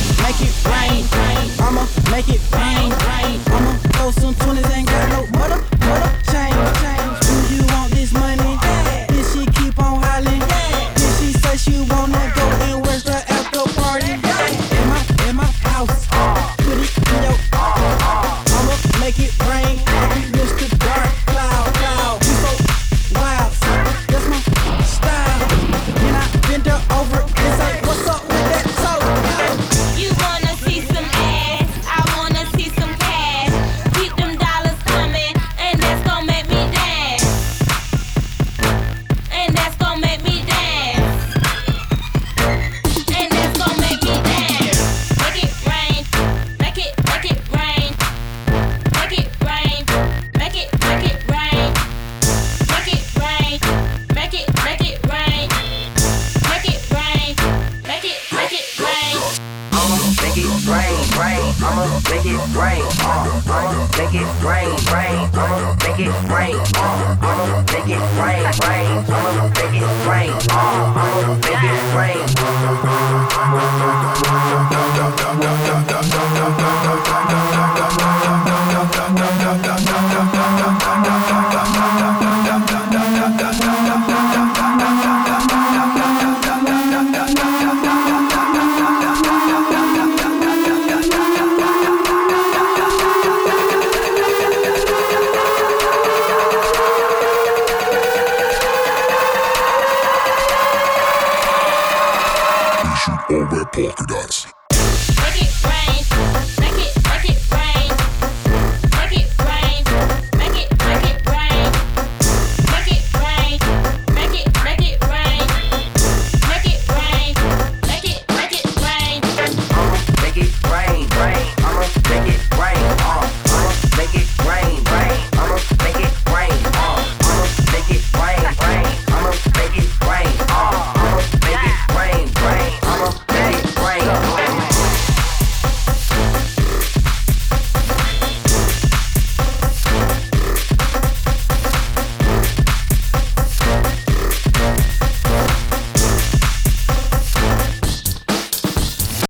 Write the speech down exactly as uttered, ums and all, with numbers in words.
make it rain. I'ma make it rain. I'ma throw some twenties, ain't got no mother, mother change. Do you want this money? Then she keep on hollering. Then she say she wanna go and where's the after party? In my, in my house, put it in your. I'ma make it rain. I'll be Mister Dark Cloud, cloud. You so wild, that's my style. When I bend her over and say, what's up with that toe? You wanna see some ass, I wanna see some cash. Keep them dollars coming, and that's gon' make me dance. And that's gon' make me dance. And that's gon' make me dance. Make it rain, make it, make it rain. Make it rain, make it, make it rain. Make it rain, make it, make it rain. Make it rain, make it, make it rain. I'ma make it rain, rain. I'ma make it rain. Uh, I'ma make it rain, rain. I'ma make it rain. Uh, I'ma make it rain, rain. I'ma make it rain. Uh, I'ma make it rain.